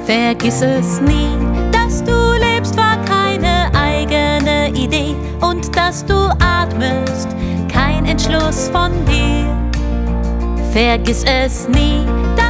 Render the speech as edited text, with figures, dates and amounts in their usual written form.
Vergiss es nie, dass du lebst, war keine eigene Idee, und dass du atmest, kein Entschluss von dir. Vergiss es nie, dass